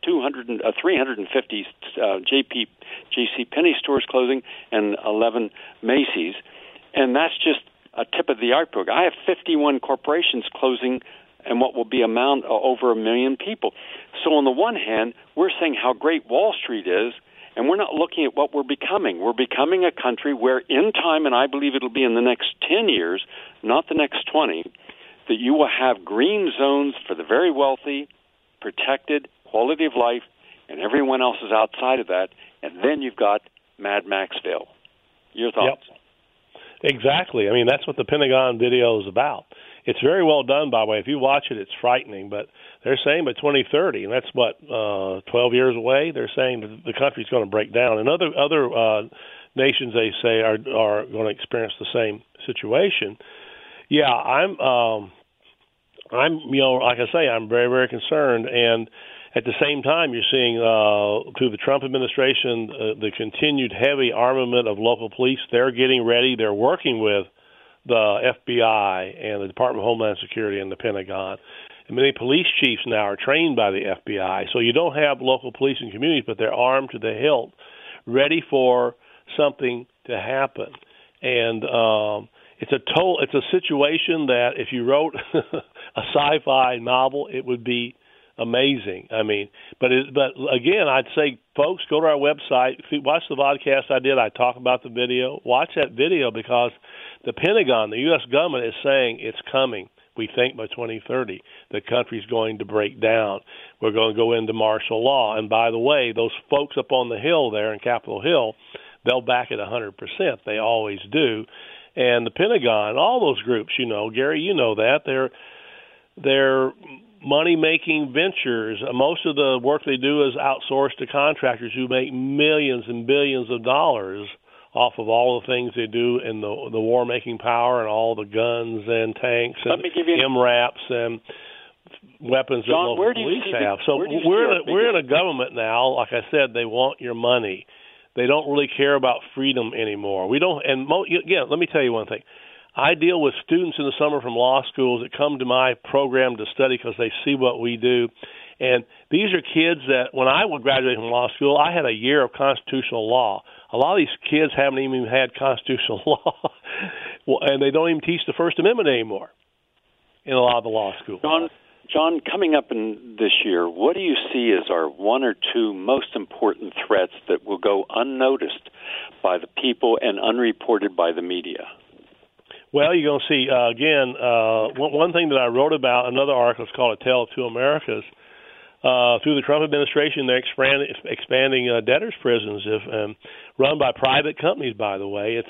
350 JCPenney stores closing and 11 Macy's, and that's just a tip of the iceberg. I have 51 corporations closing and what will be amount over 1 million people. So on the one hand, we're saying how great Wall Street is, and we're not looking at what we're becoming. We're becoming a country where in time, and I believe it'll be in the next 10 years, not the next 20, that you will have green zones for the very wealthy, protected, quality of life, and everyone else is outside of that. And then you've got Mad Maxville. Your thoughts?
Yep. Exactly. I mean, that's what the Pentagon video is about. It's very well done, by the way. If you watch it, it's frightening. But they're saying by 2030, and that's what 12 years away. They're saying that the country's going to break down, and other nations, they say, are going to experience the same situation. Yeah, I'm like I say, I'm very, very concerned. And at the same time, you're seeing through the Trump administration the continued heavy armament of local police. They're getting ready. They're working with the FBI and the Department of Homeland Security and the Pentagon. And many police chiefs now are trained by the FBI. So you don't have local police in communities, but they're armed to the hilt, ready for something to happen. And it's a situation that if you wrote a sci-fi novel, it would be amazing. I mean, but again, I'd say, folks, go to our website, watch the podcast I did. I talk about the video. Watch that video because the Pentagon, the U.S. government, is saying it's coming. We think by 2030 the country's going to break down. We're going to go into martial law. And by the way, those folks up on the Hill there in Capitol Hill, they'll back it 100%. They always do. And the Pentagon, all those groups, Gary, you know that, they're money-making ventures. Most of the work they do is outsourced to contractors who make millions and billions of dollars off of all the things they do in the war-making power and all the guns and tanks and MRAPs and weapons that local police have. So we're in a government now, like I said, they want your money. They don't really care about freedom anymore. We don't. And again, let me tell you one thing. I deal with students in the summer from law schools that come to my program to study because they see what we do. And these are kids that when I would graduate from law school, I had a year of constitutional law. A lot of these kids haven't even had constitutional law, and they don't even teach the First Amendment anymore in a lot of the law schools.
John, coming up in this year, what do you see as our 1 or 2 most important threats that will go unnoticed by the people and unreported by the media?
Well, you're going to see, again, one thing that I wrote about, another article is called A Tale of Two Americas. Through the Trump administration, they're expanding debtors' prisons, run by private companies, by the way.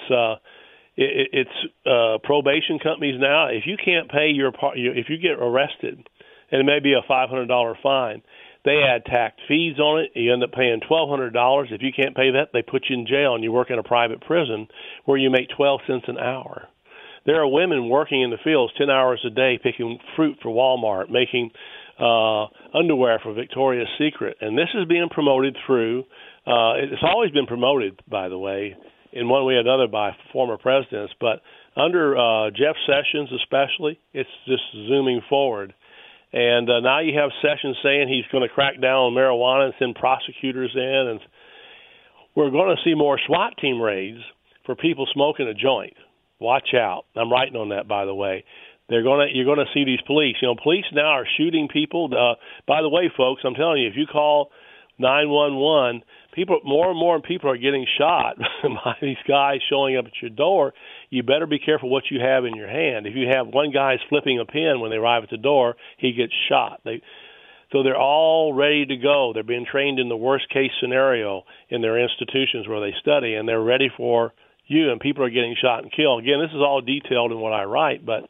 It's probation companies now. If you can't pay if you get arrested, and it may be a $500 fine, they add tax fees on it. You end up paying $1,200. If you can't pay that, they put you in jail, and you work in a private prison where you make 12 cents an hour. There are women working in the fields 10 hours a day picking fruit for Walmart, making underwear for Victoria's Secret. And this is being promoted through, it's always been promoted, by the way, in one way or another by former presidents. But under Jeff Sessions especially, it's just zooming forward. And now you have Sessions saying he's going to crack down on marijuana and send prosecutors in. And we're going to see more SWAT team raids for people smoking a joint. Watch out. I'm writing on that, by the way. You're going to see these police. Police now are shooting people. By the way, folks, I'm telling you, if you call 911, more and more people are getting shot by these guys showing up at your door. You better be careful what you have in your hand. If you have one guy's flipping a pen when they arrive at the door, he gets shot. So they're all ready to go. They're being trained in the worst-case scenario in their institutions where they study, and they're ready for you, and people are getting shot and killed. Again, this is all detailed in what I write, but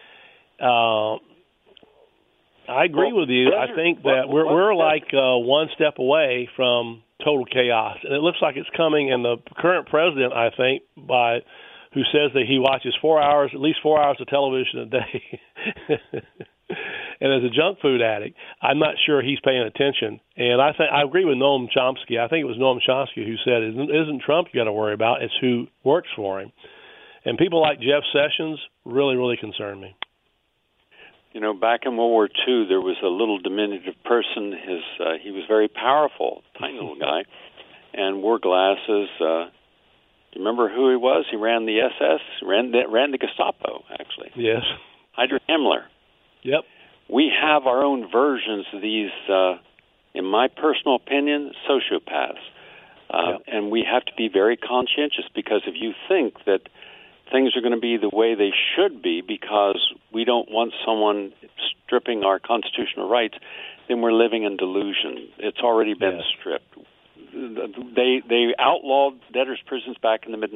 I agree with you. I think that we're like one step away from total chaos, and it looks like it's coming. And the current president, I think, who says that he watches at least 4 hours of television a day, and as a junk food addict, I'm not sure he's paying attention. And I agree with Noam Chomsky. I think it was Noam Chomsky who said, "It isn't Trump you got to worry about; it's who works for him." And people like Jeff Sessions really, really concern me.
Back in World War II, there was a little diminutive person. He was very powerful, tiny little guy, and wore glasses. Do you remember who he was? He ran the SS, ran the Gestapo, actually.
Yes.
Heinrich Himmler.
Yep.
We have our own versions of these, in my personal opinion, sociopaths.
Yep.
And we have to be very conscientious, because if you think that things are going to be the way they should be because we don't want someone stripping our constitutional rights, then we're living in delusion. It's already been stripped. They outlawed debtors' prisons back in the mid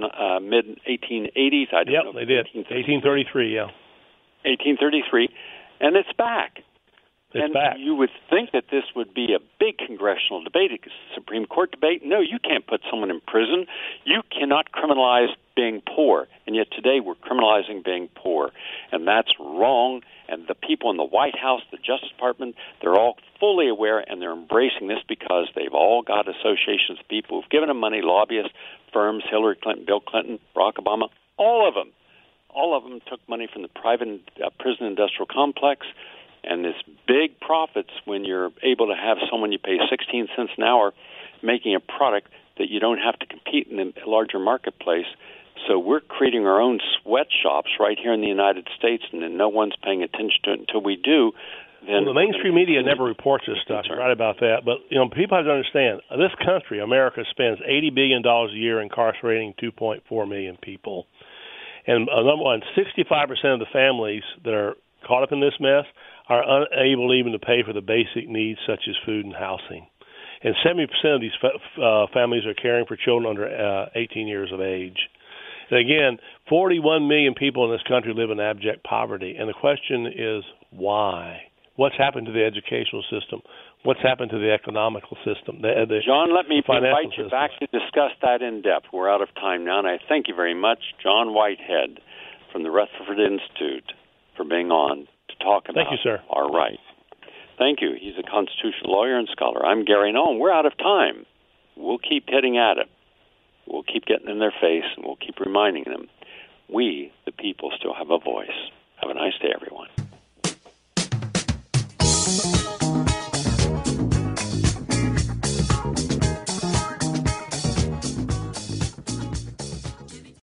1880s. I don't know.
Yep, they did. 1833, yeah.
1833, and it's back.
It's back.
You would think that this would be a big congressional debate, a Supreme Court debate. No, you can't put someone in prison. You cannot criminalize being poor. And yet today we're criminalizing being poor. And that's wrong. And the people in the White House, the Justice Department, they're all fully aware, and they're embracing this because they've all got associations of people who've given them money, lobbyists, firms, Hillary Clinton, Bill Clinton, Barack Obama, all of them. All of them took money from the private prison industrial complex. And this big profits when you're able to have someone you pay 16 cents an hour making a product that you don't have to compete in the larger marketplace. So we're creating our own sweatshops right here in the United States, and then no one's paying attention to it until we do. Then
the mainstream media never reports this stuff. You're right about that. But people have to understand, this country, America, spends $80 billion a year incarcerating 2.4 million people. And number one, 65% of the families that are caught up in this mess are unable even to pay for the basic needs such as food and housing. And 70% of these families are caring for children under 18 years of age. And again, 41 million people in this country live in abject poverty. And the question is, why? What's happened to the educational system? What's happened to the economical system?
John, let me invite you
system.
back to discuss that in depth. We're out of time now, and I thank you very much, John Whitehead from the Rutherford Institute, for being on to talk about our rights. Thank you. He's a constitutional lawyer and scholar. I'm Gary Nolan. We're out of time. We'll keep hitting at it. We'll keep getting in their face, and we'll keep reminding them we, the people, still have a voice. Have a nice day, everyone.